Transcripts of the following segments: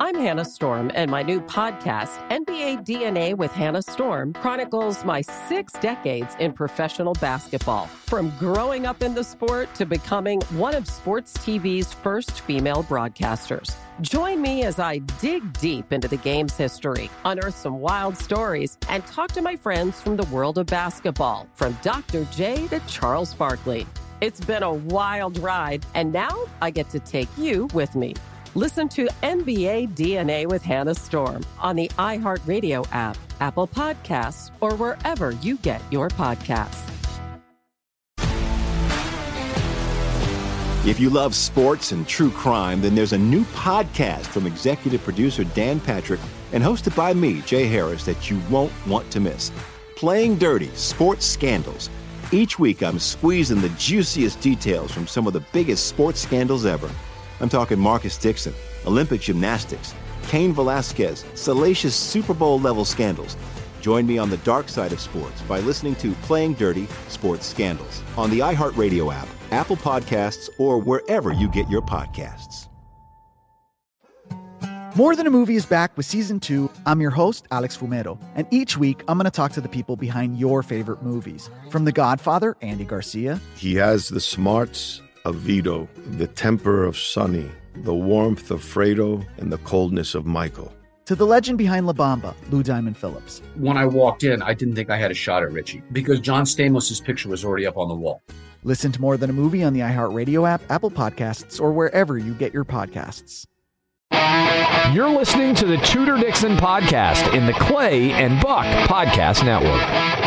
I'm Hannah Storm, and my new podcast, NBA DNA with Hannah Storm, chronicles my 6 decades in professional basketball. From growing up in the sport to becoming one of sports TV's first female broadcasters. Join me as I dig deep into the game's history, unearth some wild stories, and talk to my friends from the world of basketball, from Dr. J to Charles Barkley. It's been a wild ride, and now I get to take you with me. Listen to NBA DNA with Hannah Storm on the iHeartRadio app, Apple Podcasts, or wherever you get your podcasts. If you love sports and true crime, then there's a new podcast from executive producer Dan Patrick and hosted by me, Jay Harris, that you won't want to miss. Playing Dirty: Sports Scandals. Each week, I'm squeezing the juiciest details from some of the biggest sports scandals ever. I'm talking Marcus Dixon, Olympic gymnastics, Cain Velasquez, salacious Super Bowl-level scandals. Join me on the dark side of sports by listening to Playing Dirty: Sports Scandals on the iHeartRadio app, Apple Podcasts, or wherever you get your podcasts. More Than a Movie is back with Season 2. I'm your host, Alex Fumero, and each week I'm going to talk to the people behind your favorite movies. From The Godfather, Andy Garcia. He has the smarts of Vito, the temper of Sonny, the warmth of Fredo, and the coldness of Michael. To the legend behind La Bamba, Lou Diamond Phillips. When I walked in, I didn't think I had a shot at Richie because John Stamos' picture was already up on the wall. Listen to More Than a Movie on the iHeartRadio app, Apple Podcasts, or wherever you get your podcasts. You're listening to the Tudor Dixon Podcast in the Clay and Buck Podcast Network.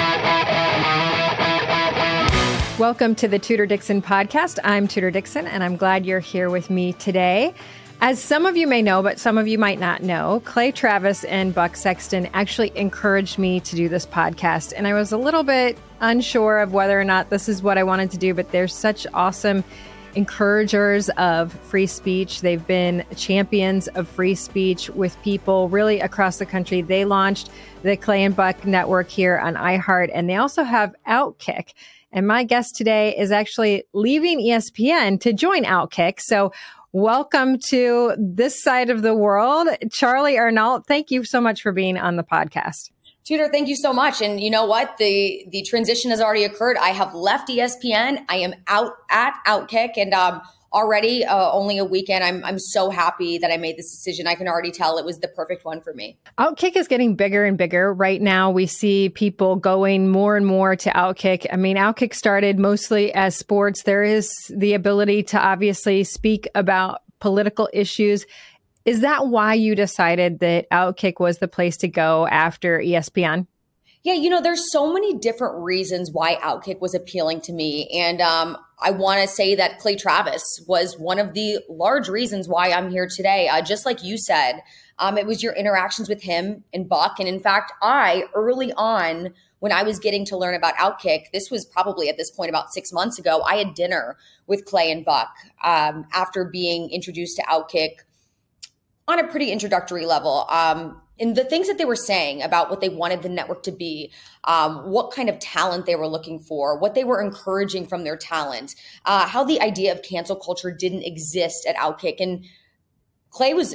Welcome to the Tudor Dixon Podcast. I'm Tudor Dixon, and I'm glad you're here with me today. As some of you may know, but some of you might not know, Clay Travis and Buck Sexton actually encouraged me to do this podcast, and I was a little bit unsure of whether or not this is what I wanted to do, but they're such awesome encouragers of free speech. They've been champions of free speech with people really across the country. They launched the Clay and Buck Network here on iHeart, and they also have Outkick. And my guest today is actually leaving ESPN to join Outkick. So welcome to this side of the world, Charlie Arnault. Thank you so much for being on the podcast. Tudor, thank you so much. And you know what? The transition has already occurred. I have left ESPN. I am out at Outkick, and already only a weekend. I'm so happy that I made this decision. I can already tell it was the perfect one for me. Outkick is getting bigger and bigger. Right now, we see people going more and more to Outkick. I mean, Outkick started mostly as sports. There is the ability to obviously speak about political issues. Is that why you decided that Outkick was the place to go after ESPN? Yeah, you know, there's so many different reasons why Outkick was appealing to me. And I want to say that Clay Travis was one of the large reasons why I'm here today. Just like you said, it was your interactions with him and Buck. And in fact, early on, when I was getting to learn about Outkick, this was probably at this point about 6 months ago, I had dinner with Clay and Buck after being introduced to Outkick on a pretty introductory level. And the things that they were saying about what they wanted the network to be, what kind of talent they were looking for, what they were encouraging from their talent, how the idea of cancel culture didn't exist at Outkick. And Clay was,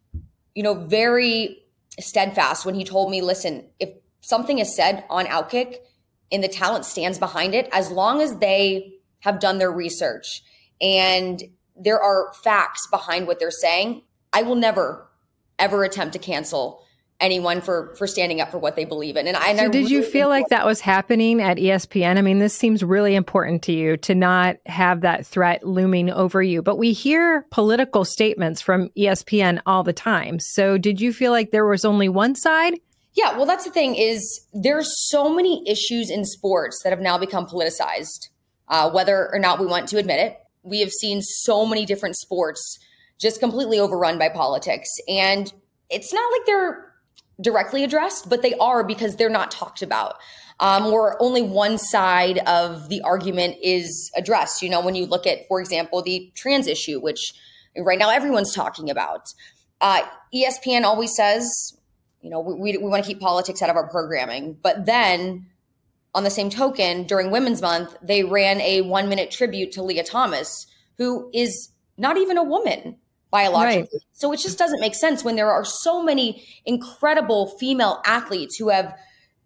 very steadfast when he told me, listen, if something is said on Outkick and the talent stands behind it, as long as they have done their research and there are facts behind what they're saying, I will never, ever attempt to cancel anyone for standing up for what they believe in. So did you feel like that was happening at ESPN? I mean, this seems really important to you to not have that threat looming over you. But we hear political statements from ESPN all the time. So did you feel like there was only one side? Yeah, well, that's the thing is there's so many issues in sports that have now become politicized, whether or not we want to admit it. We have seen so many different sports just completely overrun by politics. And it's not like they're directly addressed, but they are because they're not talked about. Or only one side of the argument is addressed. You know, when you look at, for example, the trans issue, which right now everyone's talking about, ESPN always says, we want to keep politics out of our programming. But then on the same token, during Women's Month, they ran a 1-minute tribute to Leah Thomas, who is not even a woman biologically. Right. So it just doesn't make sense when there are so many incredible female athletes who have,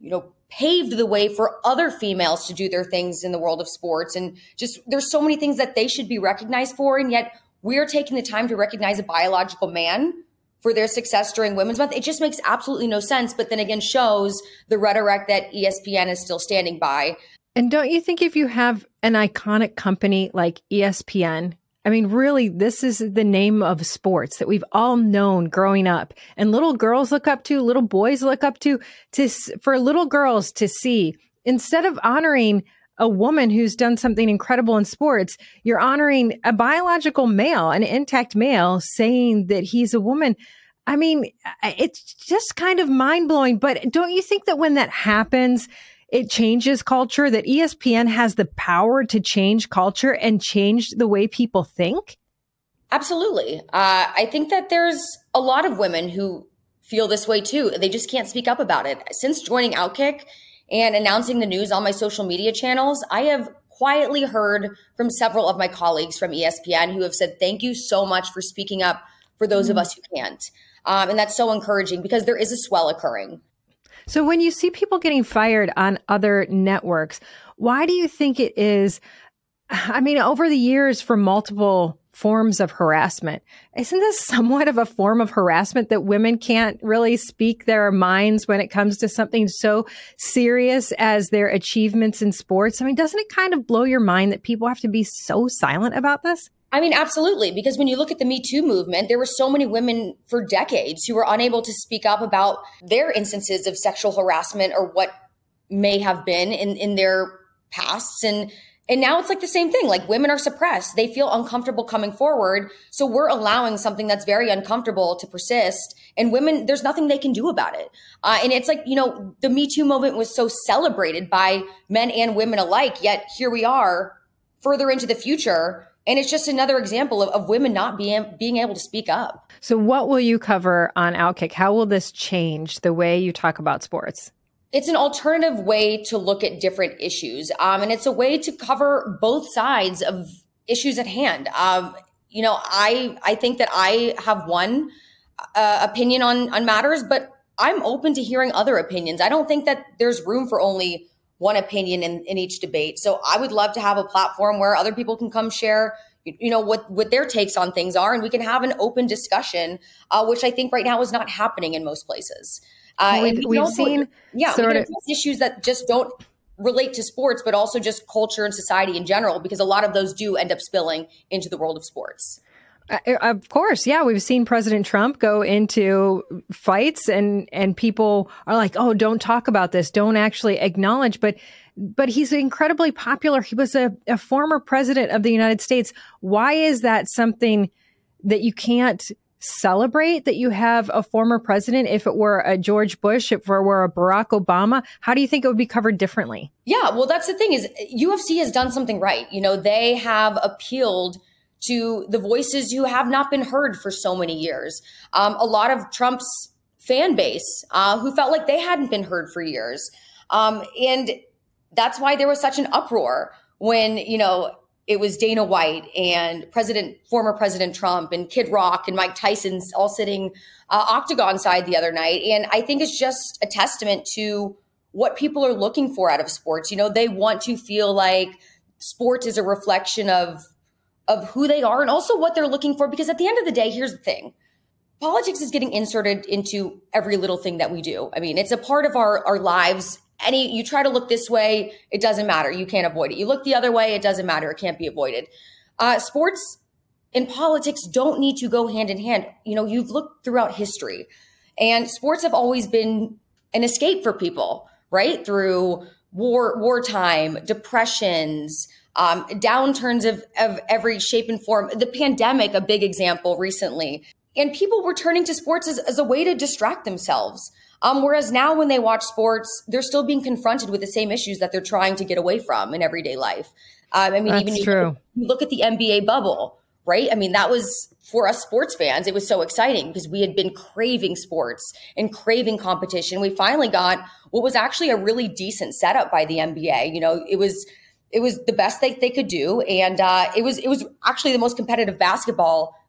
paved the way for other females to do their things in the world of sports. And just there's so many things that they should be recognized for. And yet we're taking the time to recognize a biological man for their success during Women's Month. It just makes absolutely no sense. But then again, shows the rhetoric that ESPN is still standing by. And don't you think if you have an iconic company like ESPN, I mean, really, this is the name of sports that we've all known growing up, and little girls look up to, little boys look up to for little girls to see, instead of honoring a woman who's done something incredible in sports, you're honoring a biological male, an intact male, saying that he's a woman. I mean, it's just kind of mind blowing. But don't you think that when that happens, it changes culture, that ESPN has the power to change culture and change the way people think? Absolutely. I think that there's a lot of women who feel this way too. They just can't speak up about it. Since joining Outkick and announcing the news on my social media channels, I have quietly heard from several of my colleagues from ESPN who have said, thank you so much for speaking up for those of us who can't. And that's so encouraging because there is a swell occurring. So when you see people getting fired on other networks, why do you think it is? I mean, over the years, for multiple forms of harassment, isn't this somewhat of a form of harassment that women can't really speak their minds when it comes to something so serious as their achievements in sports? I mean, doesn't it kind of blow your mind that people have to be so silent about this? I mean, absolutely. Because when you look at the Me Too movement, there were so many women for decades who were unable to speak up about their instances of sexual harassment or what may have been in their pasts. And now it's like the same thing. Like, women are suppressed. They feel uncomfortable coming forward. So we're allowing something that's very uncomfortable to persist. And women, there's nothing they can do about it. And it's like, the Me Too movement was so celebrated by men and women alike. Yet here we are further into the future. And it's just another example of women not being able to speak up. So what will you cover on Outkick? How will this change the way you talk about sports? It's an alternative way to look at different issues. And it's a way to cover both sides of issues at hand. I think that I have one opinion on matters, but I'm open to hearing other opinions. I don't think that there's room for only one opinion in each debate. So I would love to have a platform where other people can come share, what their takes on things are, and we can have an open discussion, which I think right now is not happening in most places. We've seen issues that just don't relate to sports, but also just culture and society in general, because a lot of those do end up spilling into the world of sports. Of course. Yeah. We've seen President Trump go into fights and people are like, oh, don't talk about this. Don't actually acknowledge. But he's incredibly popular. He was a former president of the United States. Why is that something that you can't celebrate, that you have a former president? If it were a George Bush, if it were a Barack Obama, how do you think it would be covered differently? Yeah. Well, that's the thing is UFC has done something right. They have appealed to the voices who have not been heard for so many years. A lot of Trump's fan base who felt like they hadn't been heard for years. And that's why there was such an uproar when, it was Dana White and former President Trump and Kid Rock and Mike Tyson all sitting octagon side the other night. And I think it's just a testament to what people are looking for out of sports. They want to feel like sports is a reflection of who they are and also what they're looking for. Because at the end of the day, here's the thing. Politics is getting inserted into every little thing that we do. I mean, it's a part of our lives. You try to look this way, it doesn't matter. You can't avoid it. You look the other way, it doesn't matter. It can't be avoided. Sports and politics don't need to go hand in hand. You've looked throughout history, and sports have always been an escape for people, right? Through wartime, depressions, downturns of every shape and form. The pandemic, a big example recently. And people were turning to sports as a way to distract themselves. Whereas now when they watch sports, they're still being confronted with the same issues that they're trying to get away from in everyday life. That's true. You look at the NBA bubble, right? I mean, that was, for us sports fans, it was so exciting because we had been craving sports and craving competition. We finally got what was actually a really decent setup by the NBA. It was the best they could do. And it was actually the most competitive basketball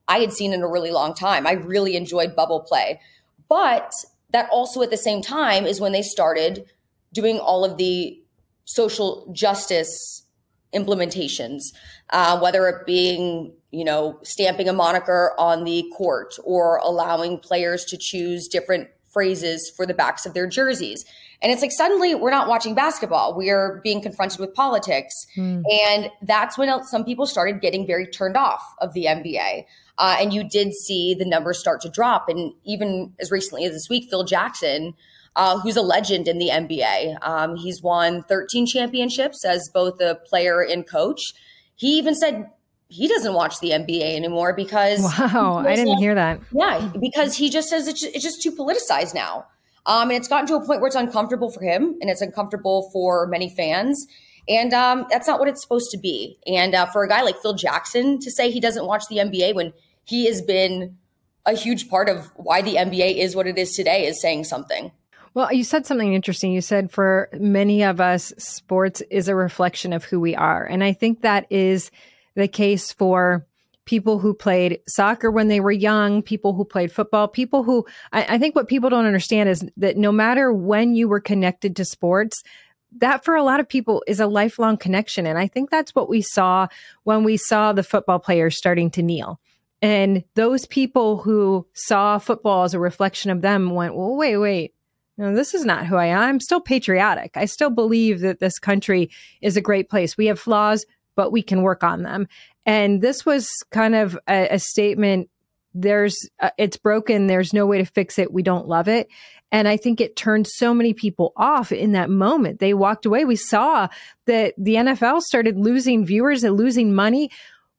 I had seen in a really long time. I really enjoyed bubble play. But that also at the same time is when they started doing all of the social justice implementations, whether it being, stamping a moniker on the court or allowing players to choose different phrases for the backs of their jerseys. And it's like, suddenly we're not watching basketball. We are being confronted with politics. And that's when some people started getting very turned off of the NBA. And you did see the numbers start to drop. And even as recently as this week, Phil Jackson, who's a legend in the NBA, he's won 13 championships as both a player and coach. He even said he doesn't watch the NBA anymore because— Wow, I didn't hear that. Yeah, because he just says it's just too politicized now. And it's gotten to a point where it's uncomfortable for him and it's uncomfortable for many fans. And that's not what it's supposed to be. And for a guy like Phil Jackson to say he doesn't watch the NBA when he has been a huge part of why the NBA is what it is today is saying something. Well, you said something interesting. You said for many of us, sports is a reflection of who we are. And I think that is the case for people who played soccer when they were young, people who played football, people who— I think what people don't understand is that no matter when you were connected to sports, that for a lot of people is a lifelong connection. And I think that's what we saw when we saw the football players starting to kneel. And those people who saw football as a reflection of them went, well, wait. No, this is not who I am. I'm still patriotic. I still believe that this country is a great place. We have flaws, but we can work on them. And this was kind of a statement. It's broken. There's no way to fix it. We don't love it. And I think it turned so many people off in that moment. They walked away. We saw that the NFL started losing viewers and losing money.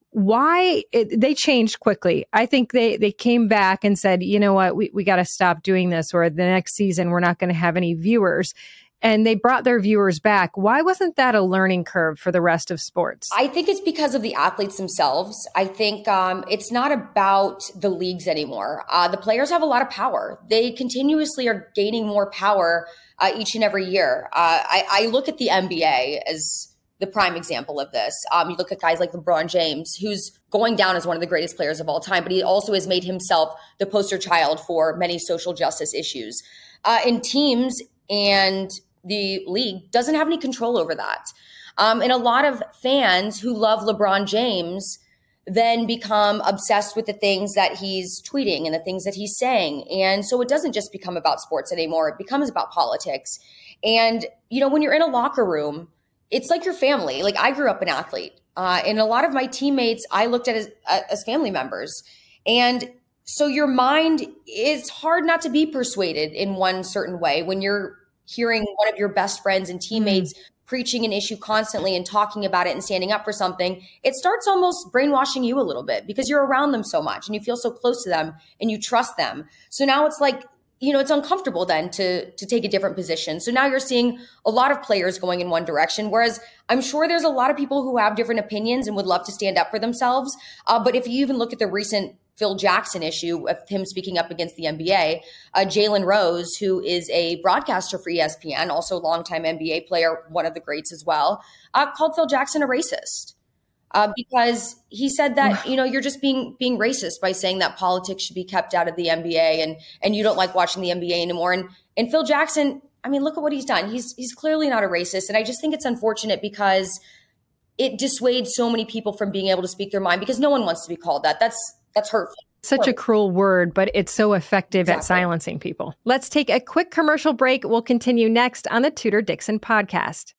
Why? They changed quickly. I think they came back and said, you know what, we got to stop doing this, or the next season we're not going to have any viewers. And they brought their viewers back. Why wasn't that a learning curve for the rest of sports? I think it's because of the athletes themselves. I think it's not about the leagues anymore. The players have a lot of power. They continuously are gaining more power each and every year. I look at the NBA as the prime example of this. You look at guys like LeBron James, who's going down as one of the greatest players of all time, but he also has made himself the poster child for many social justice issues. In teams and the league doesn't have any control over that. And a lot of fans who love LeBron James then become obsessed with the things that he's tweeting and the things that he's saying. And so it doesn't just become about sports anymore. It becomes about politics. And, when you're in a locker room, it's like your family. Like, I grew up an athlete, and a lot of my teammates I looked at as family members. And so your mind, it's hard not to be persuaded in one certain way when you're hearing one of your best friends and teammates preaching an issue constantly and talking about it and standing up for something. It starts almost brainwashing you a little bit because you're around them so much and you feel so close to them and you trust them. So now it's like, it's uncomfortable then to take a different position. So now you're seeing a lot of players going in one direction, whereas I'm sure there's a lot of people who have different opinions and would love to stand up for themselves. But if you even look at the recent Phil Jackson issue of him speaking up against the NBA, Jalen Rose, who is a broadcaster for ESPN, also a longtime NBA player, one of the greats as well, called Phil Jackson a racist. Because he said that, you're just being racist by saying that politics should be kept out of the NBA and you don't like watching the NBA anymore. And Phil Jackson, look at what he's done. He's clearly not a racist. And I just think it's unfortunate because it dissuades so many people from being able to speak their mind because no one wants to be called that. That's hurtful. Such a cruel word, but it's so effective at silencing people. Let's take a quick commercial break. We'll continue next on the Tudor Dixon podcast.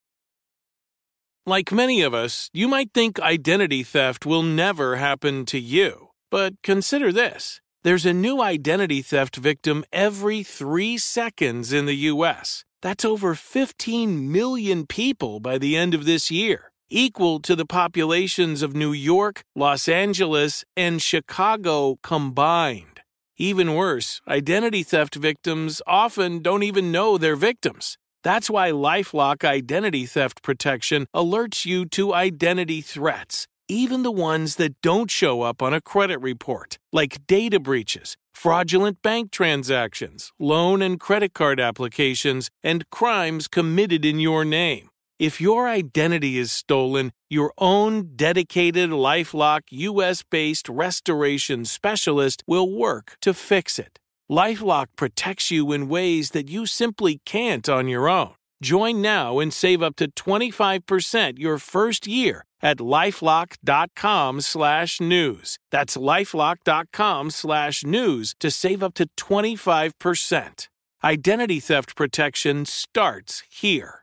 Like many of us, you might think identity theft will never happen to you. But consider this. There's a new identity theft victim every 3 seconds in the U.S. That's over 15 million people by the end of this year, equal to the populations of New York, Los Angeles, and Chicago combined. Even worse, identity theft victims often don't even know they're victims. That's why LifeLock Identity Theft Protection alerts you to identity threats, even the ones that don't show up on a credit report, like data breaches, fraudulent bank transactions, loan and credit card applications, and crimes committed in your name. If your identity is stolen, your own dedicated LifeLock U.S.-based restoration specialist will work to fix it. LifeLock protects you in ways that you simply can't on your own. Join now and save up to 25% your first year at LifeLock.com/news. That's LifeLock.com/news to save up to 25%. Identity theft protection starts here.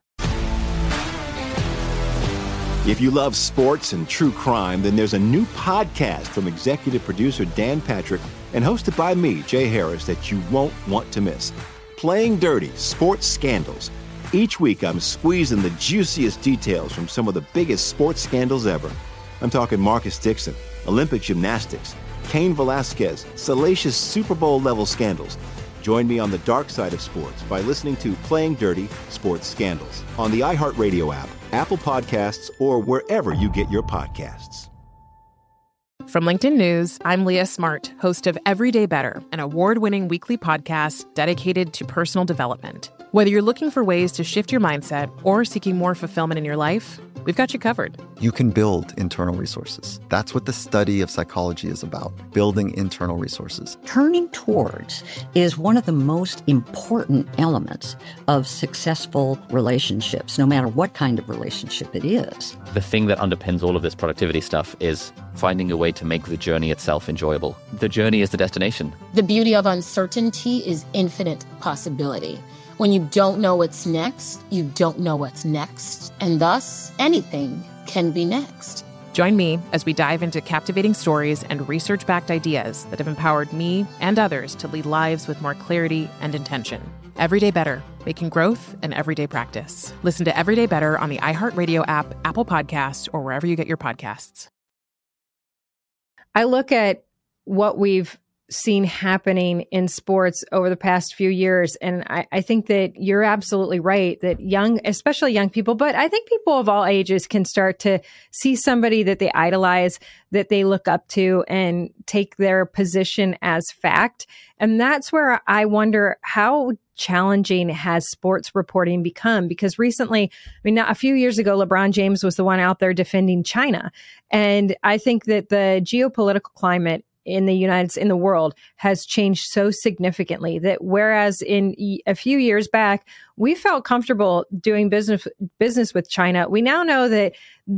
If you love sports and true crime, then there's a new podcast from executive producer Dan Patrick and hosted by me, Jay Harris, that you won't want to miss. Playing Dirty: Sports Scandals. Each week, I'm squeezing the juiciest details from some of the biggest sports scandals ever. I'm talking Marcus Dixon, Olympic gymnastics, Cain Velasquez, salacious Super Bowl-level scandals. Join me on the dark side of sports by listening to Playing Dirty: Sports Scandals on the iHeartRadio app, Apple Podcasts, or wherever you get your podcasts. From LinkedIn News, I'm Leah Smart, host of Everyday Better, an award-winning weekly podcast dedicated to personal development. Whether you're looking for ways to shift your mindset or seeking more fulfillment in your life, we've got you covered. You can build internal resources. That's what the study of psychology is about, building internal resources. Turning towards is one of the most important elements of successful relationships, no matter what kind of relationship it is. The thing that underpins all of this productivity stuff is finding a way to make the journey itself enjoyable. The journey is the destination. The beauty of uncertainty is infinite possibility. When you don't know what's next, you don't know what's next. And thus, anything can be next. Join me as we dive into captivating stories and research-backed ideas that have empowered me and others to lead lives with more clarity and intention. Everyday Better, making growth an everyday practice. Listen to Everyday Better on the iHeartRadio app, Apple Podcasts, or wherever you get your podcasts. I look at what we've seen happening in sports over the past few years. And I think that you're absolutely right that especially young people, but I think people of all ages can start to see somebody that they idolize, that they look up to, and take their position as fact. And that's where I wonder how challenging has sports reporting become? Because recently, a few years ago, LeBron James was the one out there defending China. And I think that the geopolitical climate in the world has changed so significantly that whereas in a few years back, we felt comfortable doing business with China, we now know that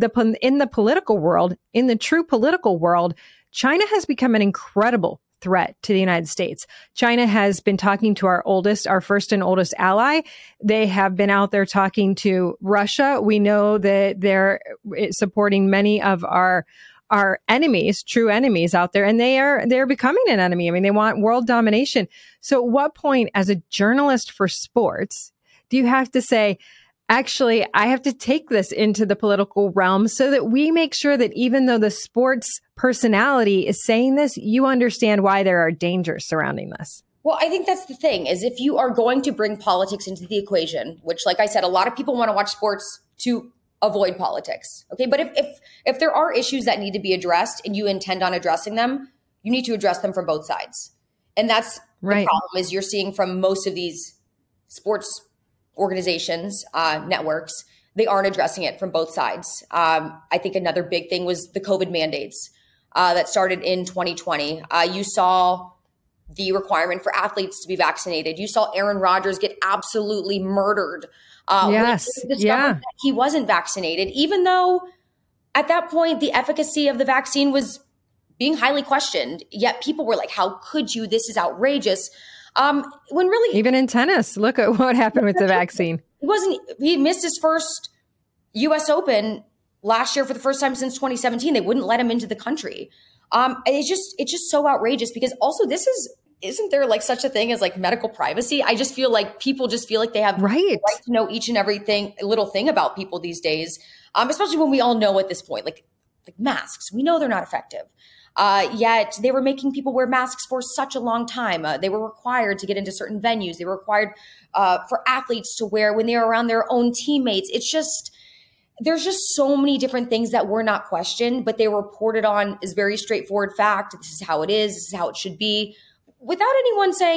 in the political world, in the true political world, China has become an incredible threat to the United States. China has been talking to our first and oldest ally. They have been out there talking to Russia. We know that they're supporting many of our enemies, true enemies out there, and they're becoming an enemy. They want world domination. So at what point, as a journalist for sports, do you have to say, actually, I have to take this into the political realm so that we make sure that even though the sports personality is saying this, you understand why there are dangers surrounding this? Well, I think that's the thing, is if you are going to bring politics into the equation, which, like I said, a lot of people want to watch sports to avoid politics. Okay. But if there are issues that need to be addressed and you intend on addressing them, you need to address them from both sides. And that's right. The problem is you're seeing from most of these sports organizations, networks, they aren't addressing it from both sides. I think another big thing was the COVID mandates that started in 2020. You saw the requirement for athletes to be vaccinated. You saw Aaron Rodgers get absolutely murdered. Yes. That he wasn't vaccinated, even though at that point the efficacy of the vaccine was being highly questioned. Yet people were like, how could you? This is outrageous. When really, even in tennis, look at what happened with the vaccine. He missed his first US Open last year for the first time since 2017. They wouldn't let him into the country. It's just so outrageous because also isn't there like such a thing as like medical privacy? I just feel like people just feel like they have the right to know each and everything, little thing about people these days, especially when we all know at this point, like masks, we know they're not effective. Yet they were making people wear masks for such a long time. They were required to get into certain venues. They were required for athletes to wear when they were around their own teammates. There's just so many different things that were not questioned, but they were reported on as very straightforward fact. This is how it is. This is how it should be. Without anyone saying,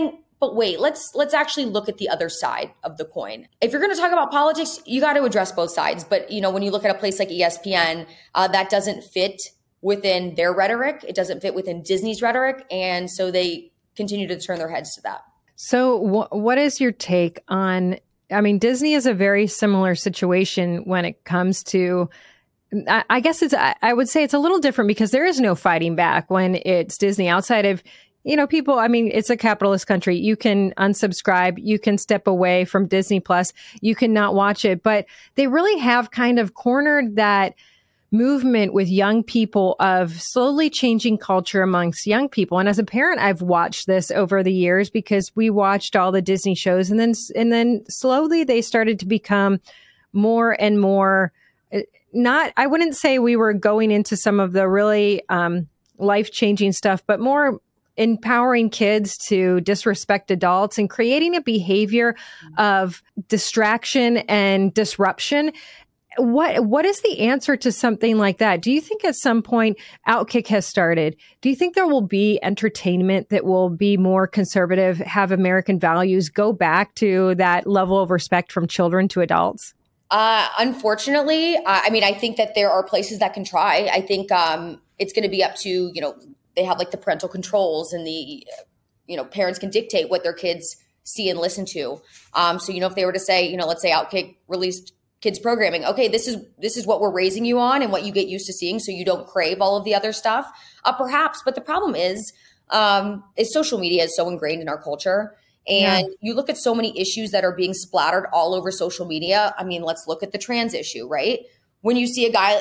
but wait, let's actually look at the other side of the coin. If you're going to talk about politics, you got to address both sides. But, when you look at a place like ESPN, that doesn't fit within their rhetoric. It doesn't fit within Disney's rhetoric. And so they continue to turn their heads to that. So what is your take on, Disney is a very similar situation when it comes to, I guess I would say it's a little different because there is no fighting back when it's Disney outside of, people, it's a capitalist country. You can unsubscribe, you can step away from Disney Plus, you cannot watch it, but they really have kind of cornered that movement with young people of slowly changing culture amongst young people. And as a parent, I've watched this over the years because we watched all the Disney shows and then slowly they started to become more and more I wouldn't say we were going into some of the really life-changing stuff, but more empowering kids to disrespect adults and creating a behavior of distraction and disruption. What is the answer to something like that? Do you think at some point Outkick has started? Do you think there will be entertainment that will be more conservative, have American values, go back to that level of respect from children to adults? Unfortunately, I think that there are places that can try. I think it's going to be up to, they have like the parental controls and the, parents can dictate what their kids see and listen to. So, if they were to say, let's say Outkick released kids programming, okay, this is what we're raising you on and what you get used to seeing so you don't crave all of the other stuff, perhaps. But the problem is social media is so ingrained in our culture. And you look at so many issues that are being splattered all over social media. Let's look at the trans issue, right? When you see a guy,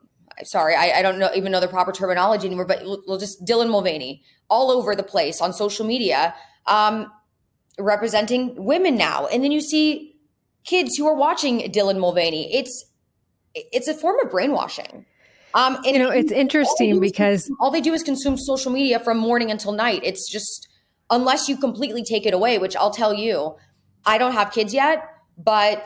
I don't even know the proper terminology anymore, but we'll just Dylan Mulvaney all over the place on social media, representing women now. And then you see kids who are watching Dylan Mulvaney. It's a form of brainwashing. And it's interesting because all they do is consume social media from morning until night. It's just, unless you completely take it away, which I'll tell you, I don't have kids yet, but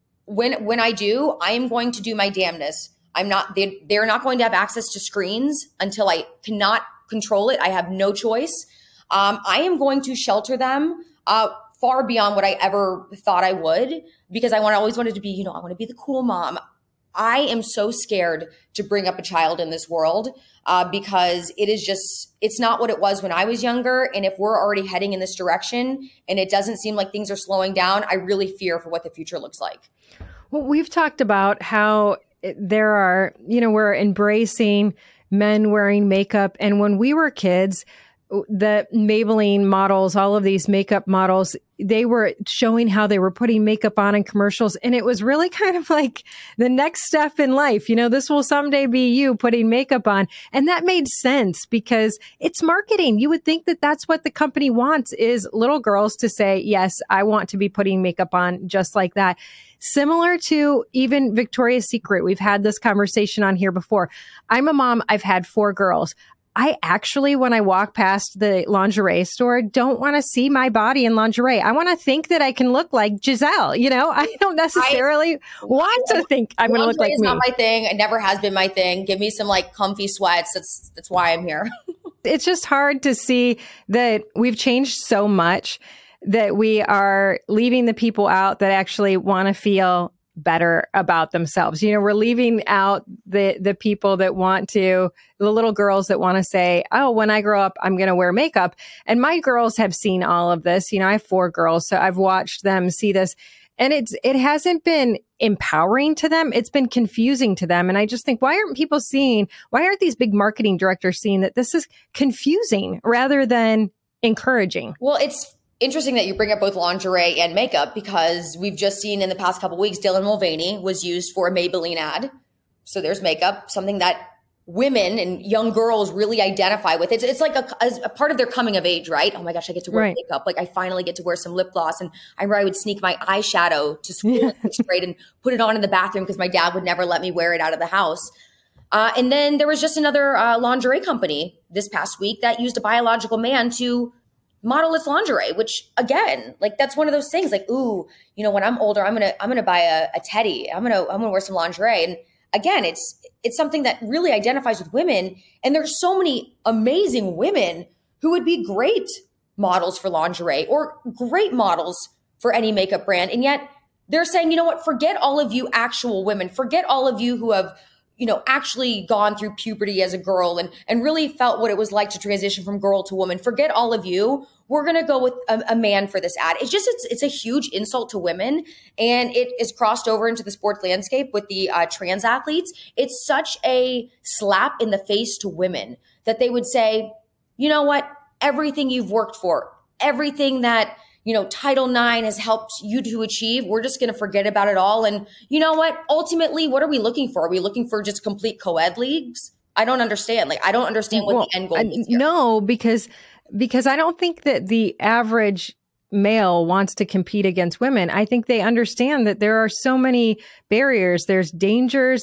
when I do, I am going to do my damnedest. They're not going to have access to screens until I cannot control it. I have no choice. I am going to shelter them far beyond what I ever thought I would, because I always wanted to be, I want to be the cool mom. I am so scared to bring up a child in this world because it's not what it was when I was younger. And if we're already heading in this direction and it doesn't seem like things are slowing down, I really fear for what the future looks like. Well, we've talked about how there are, we're embracing men wearing makeup. And when we were kids, the Maybelline models, all of these makeup models, they were showing how they were putting makeup on in commercials. And it was really kind of like the next step in life. This will someday be you putting makeup on. And that made sense because it's marketing. You would think that that's what the company wants, is little girls to say, yes, I want to be putting makeup on just like that. Similar to even Victoria's Secret. We've had this conversation on here before. I'm a mom. I've had 4 girls. I actually, when I walk past the lingerie store, don't want to see my body in lingerie. I want to think that I can look like Giselle. I don't necessarily want to think I'm going to look like me. Lingerie is not my thing. It never has been my thing. Give me some comfy sweats. That's why I'm here. It's just hard to see that we've changed so much that we are leaving the people out that actually want to feel better about themselves. We're leaving out the people that the little girls that want to say, oh, when I grow up, I'm going to wear makeup. And my girls have seen all of this. I have 4 girls, so I've watched them see this. And it hasn't been empowering to them. It's been confusing to them. And I just think, why aren't these big marketing directors seeing that this is confusing rather than encouraging? Well, it's interesting that you bring up both lingerie and makeup, because we've just seen in the past couple of weeks, Dylan Mulvaney was used for a Maybelline ad. So there's makeup, something that women and young girls really identify with. It's like a part of their coming of age, right? Oh my gosh, I get to wear makeup. I finally get to wear some lip gloss. And I remember I would sneak my eyeshadow to school and put it on in the bathroom because my dad would never let me wear it out of the house. And then there was just another lingerie company this past week that used a biological man to model its lingerie, which again, that's one of those things ooh, when I'm older, I'm going to buy a teddy. I'm going to wear some lingerie. And again, it's something that really identifies with women. And there's so many amazing women who would be great models for lingerie or great models for any makeup brand. And yet they're saying, you know what, forget all of you actual women, forget all of you who have, actually gone through puberty as a girl and really felt what it was like to transition from girl to woman. Forget all of you. We're going to go with a man for this ad. It's a huge insult to women. And it is crossed over into the sports landscape with the trans athletes. It's such a slap in the face to women that they would say, you know what, everything you've worked for, everything that Title IX has helped you to achieve, we're just going to forget about it all. And you know what? Ultimately, what are we looking for? Are we looking for just complete co-ed leagues? I don't understand. I don't understand what the end goal is here. No, because I don't think that the average male wants to compete against women. I think they understand that there are so many barriers. There's dangers.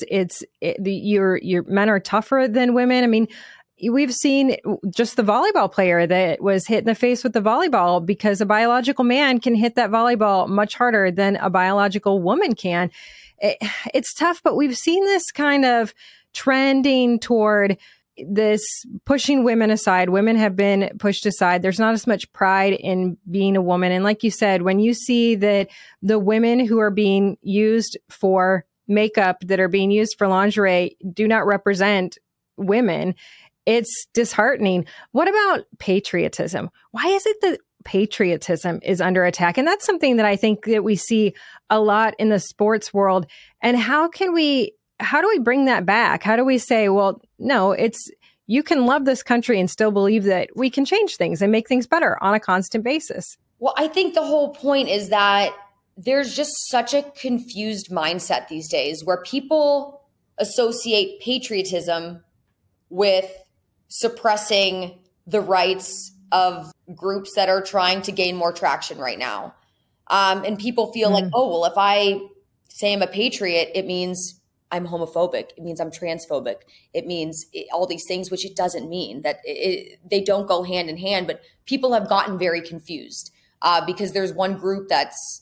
Your men are tougher than women. I mean, we've seen just the volleyball player that was hit in the face with the volleyball because a biological man can hit that volleyball much harder than a biological woman can. It's tough, but we've seen this kind of trending toward this pushing women aside. Women have been pushed aside. There's not as much pride in being a woman. And like you said, when you see that the women who are being used for makeup, that are being used for lingerie, do not represent women, it's disheartening. What about patriotism? Why is it that patriotism is under attack? And that's something that I think that we see a lot in the sports world. And how do we bring that back? How do we say, well, no, you can love this country and still believe that we can change things and make things better on a constant basis? Well, I think the whole point is that there's just such a confused mindset these days where people associate patriotism with suppressing the rights of groups that are trying to gain more traction right now. And people feel like, oh, well, if I say I'm a patriot, it means I'm homophobic. It means I'm transphobic. It means all these things, which it doesn't mean. That they don't go hand in hand. But people have gotten very confused because there's one group that's,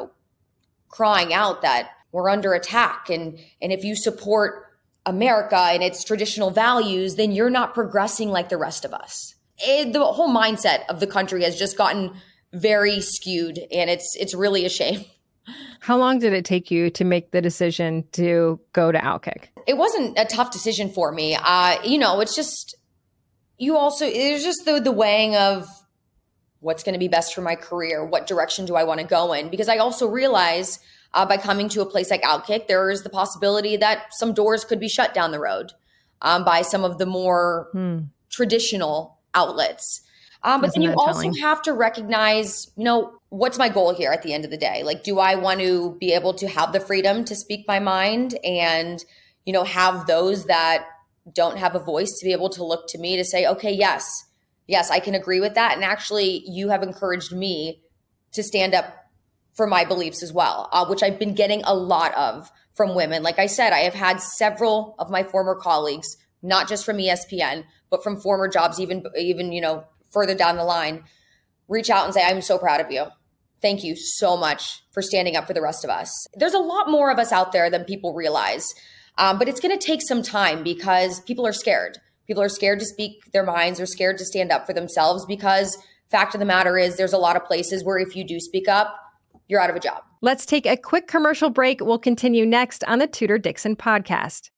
crying out that we're under attack. And if you support America and its traditional values, then you're not progressing like the rest of us. The whole mindset of the country has just gotten very skewed, and it's really a shame. How long did it take you to make the decision to go to Outkick? It wasn't a tough decision for me. It's just, there's just the weighing of what's going to be best for my career. What direction do I want to go in? Because I also realize by coming to a place like Outkick, there is the possibility that some doors could be shut down the road by some of the more traditional outlets. But then you also have to recognize, what's my goal here at the end of the day? Like, do I want to be able to have the freedom to speak my mind and, have those that don't have a voice to be able to look to me to say, okay, yes, I can agree with that. And actually, you have encouraged me to stand up for my beliefs as well, which I've been getting a lot of from women. Like I said, I have had several of my former colleagues, not just from ESPN, but from former jobs, even further down the line, reach out and say, I'm so proud of you. Thank you so much for standing up for the rest of us. There's a lot more of us out there than people realize, but it's going to take some time because people are scared. People are scared to speak their minds. They're scared to stand up for themselves because fact of the matter is there's a lot of places where if you do speak up, you're out of a job. Let's take a quick commercial break. We'll continue next on the Tudor Dixon podcast.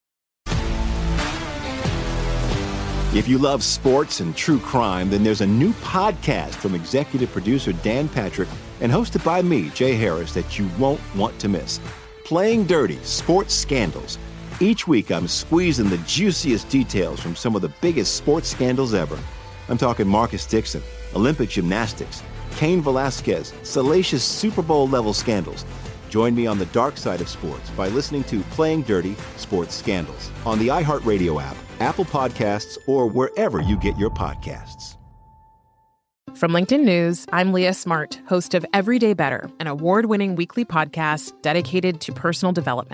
If you love sports and true crime, then there's a new podcast from executive producer Dan Patrick and hosted by me, Jay Harris, that you won't want to miss. Playing Dirty: Sports Scandals. Each week, I'm squeezing the juiciest details from some of the biggest sports scandals ever. I'm talking Marcus Dixon, Olympic gymnastics, Cain Velasquez, salacious Super Bowl-level scandals. Join me on the dark side of sports by listening to Playing Dirty: Sports Scandals on the iHeartRadio app, Apple Podcasts, or wherever you get your podcasts. From LinkedIn News, I'm Leah Smart, host of Everyday Better, an award-winning weekly podcast dedicated to personal development.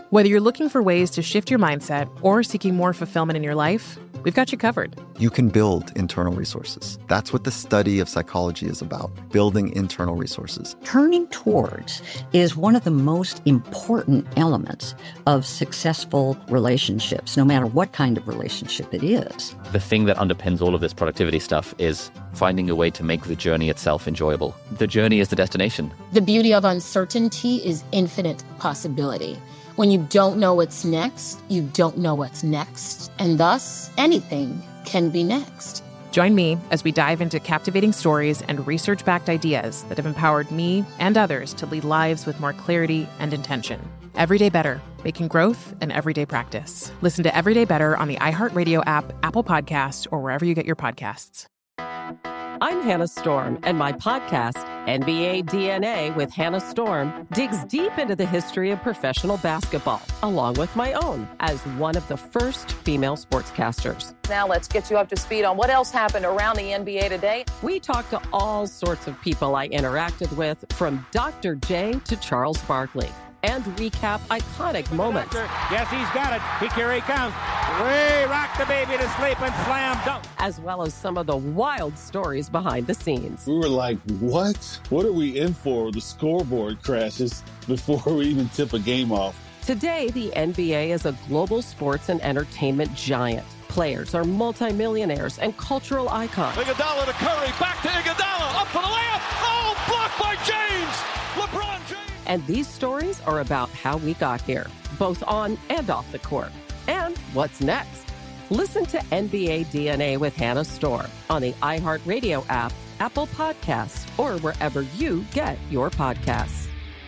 Whether you're looking for ways to shift your mindset or seeking more fulfillment in your life, we've got you covered. You can build internal resources. That's what the study of psychology is about, building internal resources. Turning towards is one of the most important elements of successful relationships, no matter what kind of relationship it is. The thing that underpins all of this productivity stuff is finding a way to make the journey itself enjoyable. The journey is the destination. The beauty of uncertainty is infinite possibility. When you don't know what's next, you don't know what's next. And thus, anything can be next. Join me as we dive into captivating stories and research-backed ideas that have empowered me and others to lead lives with more clarity and intention. Everyday Better, making growth an everyday practice. Listen to Everyday Better on the iHeartRadio app, Apple Podcasts, or wherever you get your podcasts. I'm Hannah Storm, and my podcast, NBA DNA with Hannah Storm, digs deep into the history of professional basketball, along with my own, as one of the first female sportscasters. Now let's get you up to speed on what else happened around the NBA today. We talk to all sorts of people I interacted with, from Dr. J to Charles Barkley, and recap iconic moments. Yes, he's got it. Here he comes. Way rock the baby to sleep and slam dunk. As well as some of the wild stories behind the scenes. We were like, what? What are we in for? The scoreboard crashes before we even tip a game off. Today, the NBA is a global sports and entertainment giant. Players are multimillionaires and cultural icons. Iguodala to Curry, back to Iguodala, up for the layup. Oh, blocked by James. LeBron James. And these stories are about how we got here, both on and off the court. And what's next? Listen to NBA DNA with Hannah Storm on the iHeartRadio app, Apple Podcasts, or wherever you get your podcasts.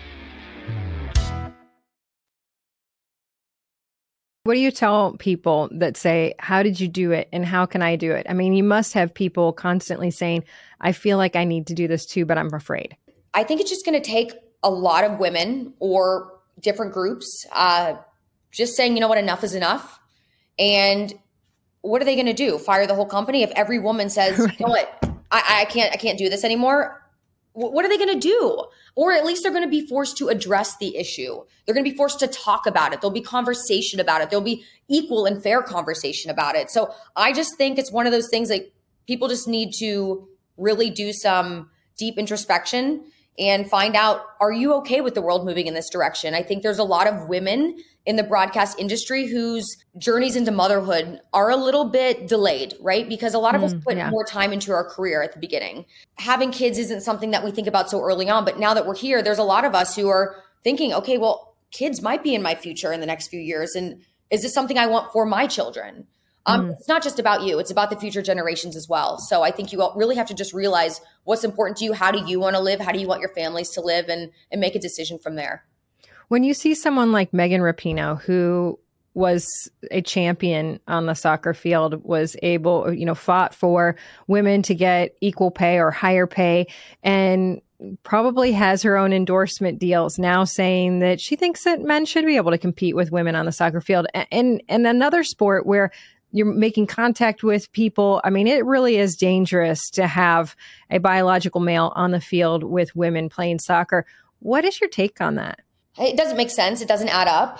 What do you tell people that say, how did you do it and how can I do it? I mean, you must have people constantly saying, I feel like I need to do this too, but I'm afraid. I think it's just going to take a lot of women or different groups just saying, you know what, enough is enough. And what are they going to do? Fire the whole company? If every woman says, you know what, I can't do this anymore. What are they going to do? Or at least they're going to be forced to address the issue. They're going to be forced to talk about it. There'll be conversation about it. There'll be equal and fair conversation about it. So I just think it's one of those things like people just need to really do some deep introspection and find out, are you okay with the world moving in this direction? I think there's a lot of women in the broadcast industry whose journeys into motherhood are a little bit delayed, right? Because a lot of us put more time into our career at the beginning. Having kids isn't something that we think about so early on, but now that we're here, there's a lot of us who are thinking, okay, well, kids might be in my future in the next few years. And is this something I want for my children? It's not just about you. It's about the future generations as well. So I think you all really have to just realize what's important to you. How do you want to live? How do you want your families to live? And make a decision from there. When you see someone like Megan Rapinoe, who was a champion on the soccer field, was able, fought for women to get equal pay or higher pay, and probably has her own endorsement deals now saying that she thinks that men should be able to compete with women on the soccer field. And another sport where you're making contact with people. I mean, it really is dangerous to have a biological male on the field with women playing soccer. What is your take on that? It doesn't make sense. It doesn't add up.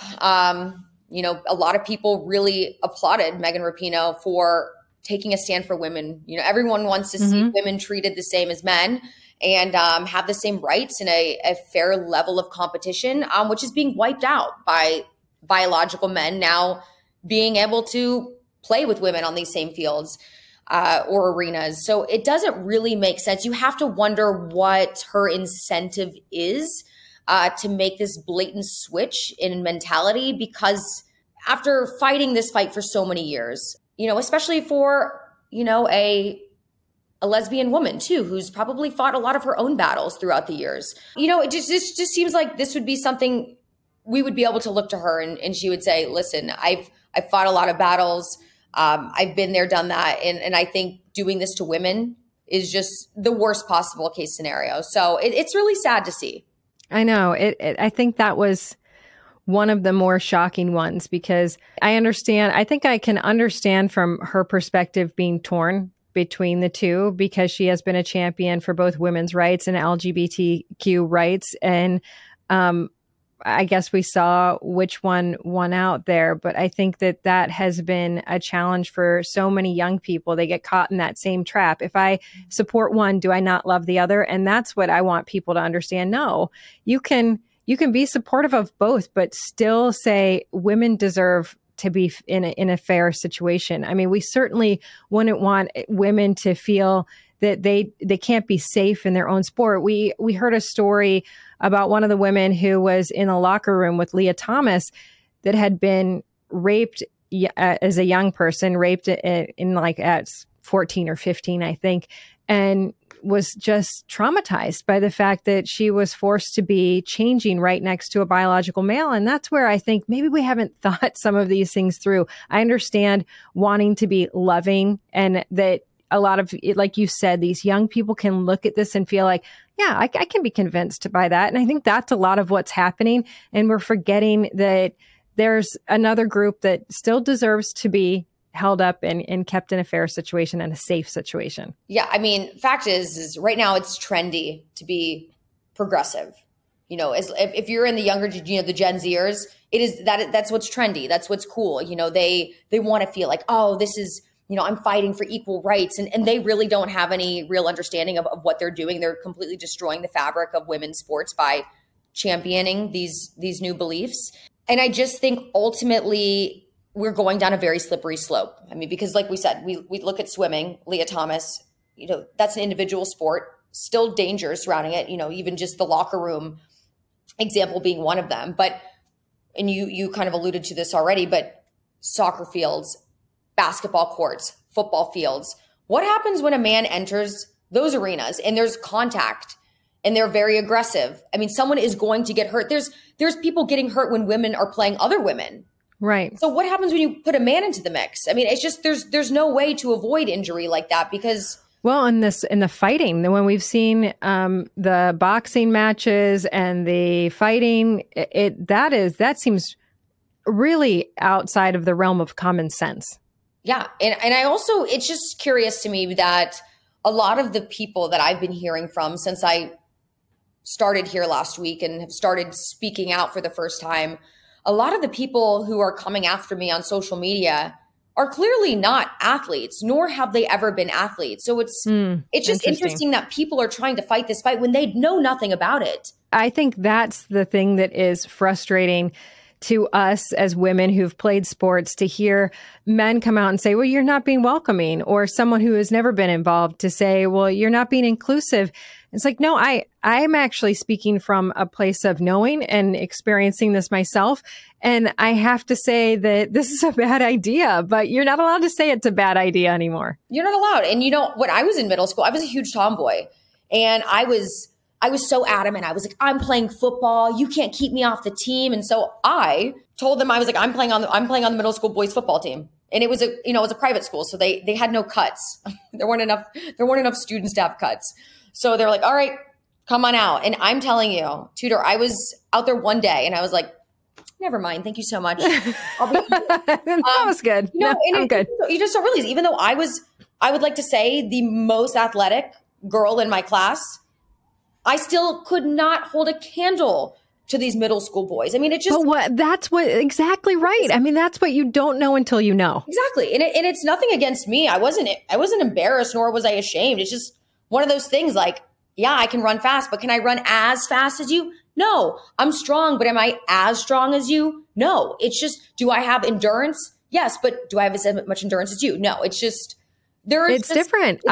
A lot of people really applauded Megan Rapinoe for taking a stand for women. Everyone wants to see women treated the same as men and have the same rights in a fair level of competition, which is being wiped out by biological men now being able to play with women on these same fields or arenas. So it doesn't really make sense. You have to wonder what her incentive is to make this blatant switch in mentality, because after fighting this fight for so many years, especially for, a lesbian woman too, who's probably fought a lot of her own battles throughout the years. It just seems like this would be something we would be able to look to her and she would say, listen, I've fought a lot of battles. I've been there, done that. And I think doing this to women is just the worst possible case scenario. So it's really sad to see. I know. I think that was one of the more shocking ones, because I think I can understand from her perspective being torn between the two, because she has been a champion for both women's rights and LGBTQ rights. And I guess we saw which one won out there. But I think that has been a challenge for so many young people. They get caught in that same trap. If I support one, do I not love the other? And that's what I want people to understand. No, you can be supportive of both, but still say women deserve to be in a fair situation. I mean, we certainly wouldn't want women to feel that they can't be safe in their own sport. We heard a story about one of the women who was in a locker room with Leah Thomas that had been raped as a young person, raped in like at 14 or 15, I think, and was just traumatized by the fact that she was forced to be changing right next to a biological male. And that's where I think maybe we haven't thought some of these things through. I understand wanting to be loving, and that a lot of, like you said, these young people can look at this and feel like, yeah, I can be convinced by that. And I think that's a lot of what's happening. And we're forgetting that there's another group that still deserves to be held up and kept in a fair situation and a safe situation. Yeah. I mean, fact is right now it's trendy to be progressive. You know, if you're in the younger, the Gen Zers, that's what's trendy. That's what's cool. You know, they want to feel like, oh, this is, I'm fighting for equal rights. And they really don't have any real understanding of what they're doing. They're completely destroying the fabric of women's sports by championing these new beliefs. And I just think ultimately we're going down a very slippery slope. I mean, because like we said, we look at swimming, Leah Thomas, that's an individual sport, still dangers surrounding it, even just the locker room example being one of them. But, and you kind of alluded to this already, but soccer fields, basketball courts, football fields, what happens when a man enters those arenas and there's contact and they're very aggressive? I mean, someone is going to get hurt. There's people getting hurt when women are playing other women. Right. So what happens when you put a man into the mix? I mean, it's just there's no way to avoid injury like that because. Well, in the fighting, when we've seen the boxing matches and the fighting, that seems really outside of the realm of common sense. Yeah, and I also, it's just curious to me that a lot of the people that I've been hearing from since I started here last week and have started speaking out for the first time, a lot of the people who are coming after me on social media are clearly not athletes, nor have they ever been athletes. So it's just interesting that people are trying to fight this fight when they know nothing about it. I think that's the thing that is frustrating to us as women who've played sports, to hear men come out and say, well, you're not being welcoming, or someone who has never been involved to say, well, you're not being inclusive. It's like, no, I'm actually speaking from a place of knowing and experiencing this myself. And I have to say that this is a bad idea, but you're not allowed to say it's a bad idea anymore. You're not allowed. And when I was in middle school, I was a huge tomboy, and I was so adamant. I was like, I'm playing football. You can't keep me off the team. And so I told them, I was like, I'm playing on the middle school boys football team. And it was a private school. So they had no cuts. There weren't enough students to have cuts. So they're like, all right, come on out. And I'm telling you, Tudor, I was out there one day and I was like, never mind. Thank you so much. That was good. I'm good. You just don't realize, even though I would like to say the most athletic girl in my class, I still could not hold a candle to these middle school boys. I mean, it just. But exactly right. I mean, that's what you don't know until you know. Exactly. And it's nothing against me. I wasn't embarrassed, nor was I ashamed. It's just one of those things like, yeah, I can run fast, but can I run as fast as you? No. I'm strong, but am I as strong as you? No. It's just, do I have endurance? Yes. But do I have as much endurance as you? No. It's just, it's different.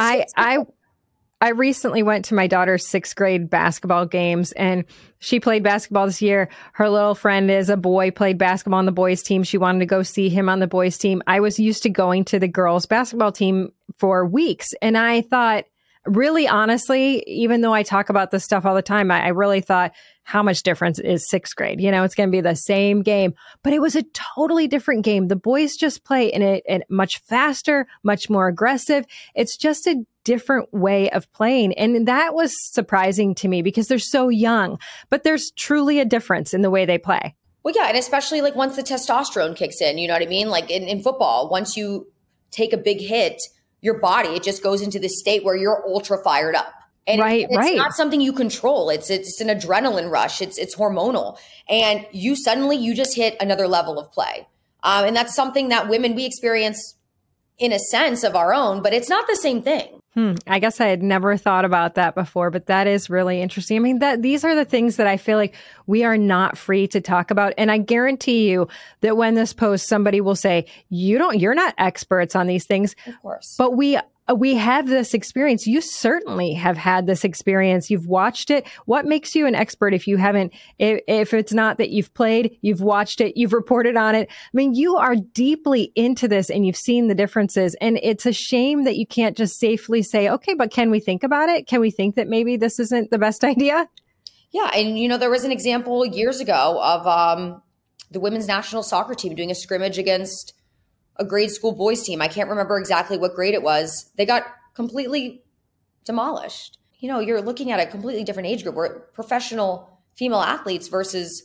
I recently went to my daughter's 6th grade basketball games, and she played basketball this year. Her little friend is a boy, played basketball on the boys team. She wanted to go see him on the boys team. I was used to going to the girls basketball team for weeks. And I thought, really honestly, even though I talk about this stuff all the time, I really thought, how much difference is 6th grade? It's going to be the same game, but it was a totally different game. The boys just play in it much faster, much more aggressive. It's just a different way of playing. And that was surprising to me because they're so young, but there's truly a difference in the way they play. Well, yeah. And especially like once the testosterone kicks in, you know what I mean? Like in football, once you take a big hit, your body, it just goes into this state where you're ultra fired up. And it's right. not something you control. It's an adrenaline rush. It's hormonal. And you just hit another level of play. And that's something that women, we experience in a sense of our own, but it's not the same thing. I guess I had never thought about that before, but that is really interesting. I mean, these are the things that I feel like we are not free to talk about. And I guarantee you that when this posts, somebody will say, you're not experts on these things. Of course. But we have this experience. You certainly have had this experience. You've watched it. What makes you an expert if you haven't, if it's not that you've played, you've watched it, you've reported on it? I mean, you are deeply into this and you've seen the differences. And it's a shame that you can't just safely say, okay, but can we think about it? Can we think that maybe this isn't the best idea? Yeah. And, there was an example years ago of the women's national soccer team doing a scrimmage against a grade school boys team. I can't remember exactly what grade it was. They got completely demolished. You're looking at a completely different age group. We're professional female athletes versus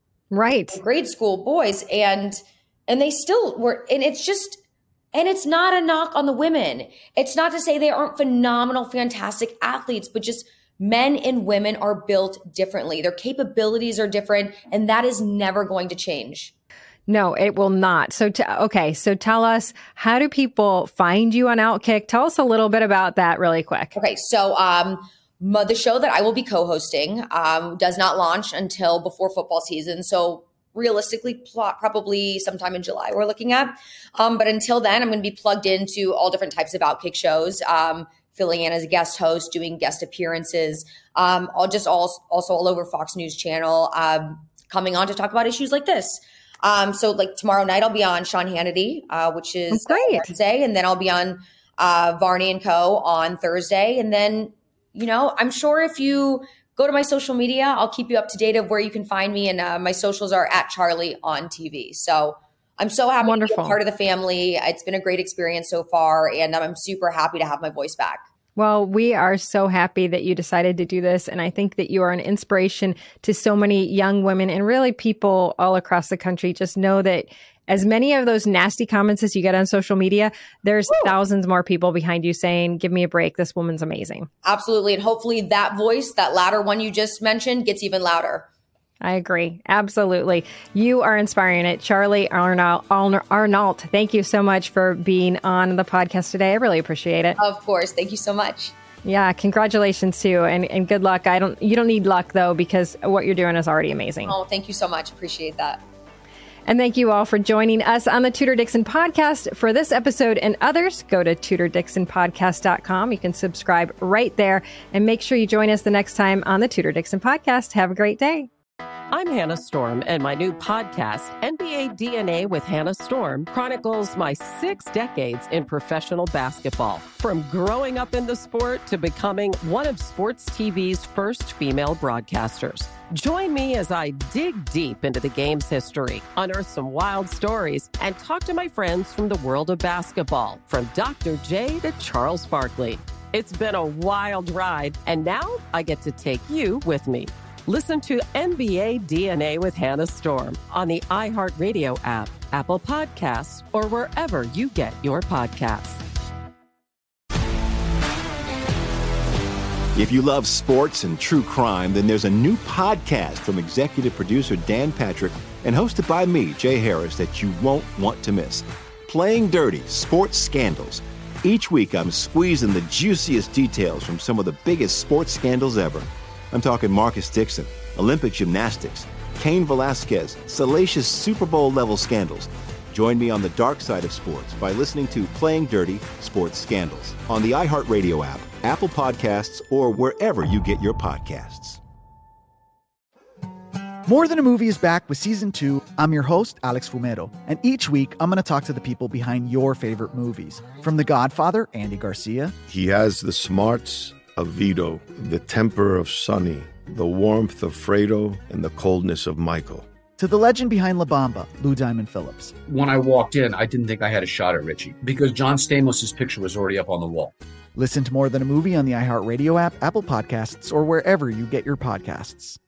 grade school boys. And they still were, and it's not a knock on the women. It's not to say they aren't phenomenal, fantastic athletes, but just men and women are built differently. Their capabilities are different, and that is never going to change. No, it will not. So tell us, how do people find you on Outkick? Tell us a little bit about that really quick. Okay, so the show that I will be co-hosting does not launch until before football season. So realistically, probably sometime in July we're looking at. But until then, I'm going to be plugged into all different types of Outkick shows, filling in as a guest host, doing guest appearances, also all over Fox News Channel, coming on to talk about issues like this. So like tomorrow night, I'll be on Sean Hannity, which is Wednesday. And then I'll be on Varney and Co. on Thursday. And then, I'm sure if you go to my social media, I'll keep you up to date of where you can find me. And my socials are @Charlie on TV. So I'm so happy to be a part of the family. It's been a great experience so far. And I'm super happy to have my voice back. Well, we are so happy that you decided to do this. And I think that you are an inspiration to so many young women and really people all across the country. Just know that as many of those nasty comments as you get on social media, there's thousands more people behind you saying, give me a break. This woman's amazing. Absolutely. And hopefully that voice, that louder one you just mentioned, gets even louder. I agree. Absolutely. You are inspiring it. Charlie Arnault, thank you so much for being on the podcast today. I really appreciate it. Of course. Thank you so much. Yeah. Congratulations too. And good luck. You don't need luck though, because what you're doing is already amazing. Oh, thank you so much. Appreciate that. And thank you all for joining us on the Tudor Dixon podcast. For this episode and others, go to TudorDixonPodcast.com. You can subscribe right there and make sure you join us the next time on the Tudor Dixon podcast. Have a great day. I'm Hannah Storm, and my new podcast, NBA DNA with Hannah Storm, chronicles my 6 decades in professional basketball. From growing up in the sport to becoming one of sports TV's first female broadcasters. Join me as I dig deep into the game's history, unearth some wild stories, and talk to my friends from the world of basketball, from Dr. J to Charles Barkley. It's been a wild ride, and now I get to take you with me. Listen to NBA DNA with Hannah Storm on the iHeartRadio app, Apple Podcasts, or wherever you get your podcasts. If you love sports and true crime, then there's a new podcast from executive producer Dan Patrick and hosted by me, Jay Harris, that you won't want to miss. Playing Dirty: Sports Scandals. Each week, I'm squeezing the juiciest details from some of the biggest sports scandals ever. I'm talking Marcus Dixon, Olympic gymnastics, Cain Velasquez, salacious Super Bowl-level scandals. Join me on the dark side of sports by listening to Playing Dirty: Sports Scandals on the iHeartRadio app, Apple Podcasts, or wherever you get your podcasts. More Than a Movie is back with Season 2. I'm your host, Alex Fumero, and each week I'm going to talk to the people behind your favorite movies. From The Godfather, Andy Garcia. He has the smarts of Vito, the temper of Sonny, the warmth of Fredo, and the coldness of Michael. To the legend behind La Bamba, Lou Diamond Phillips. When I walked in, I didn't think I had a shot at Richie because John Stamos' picture was already up on the wall. Listen to More Than a Movie on the iHeartRadio app, Apple Podcasts, or wherever you get your podcasts.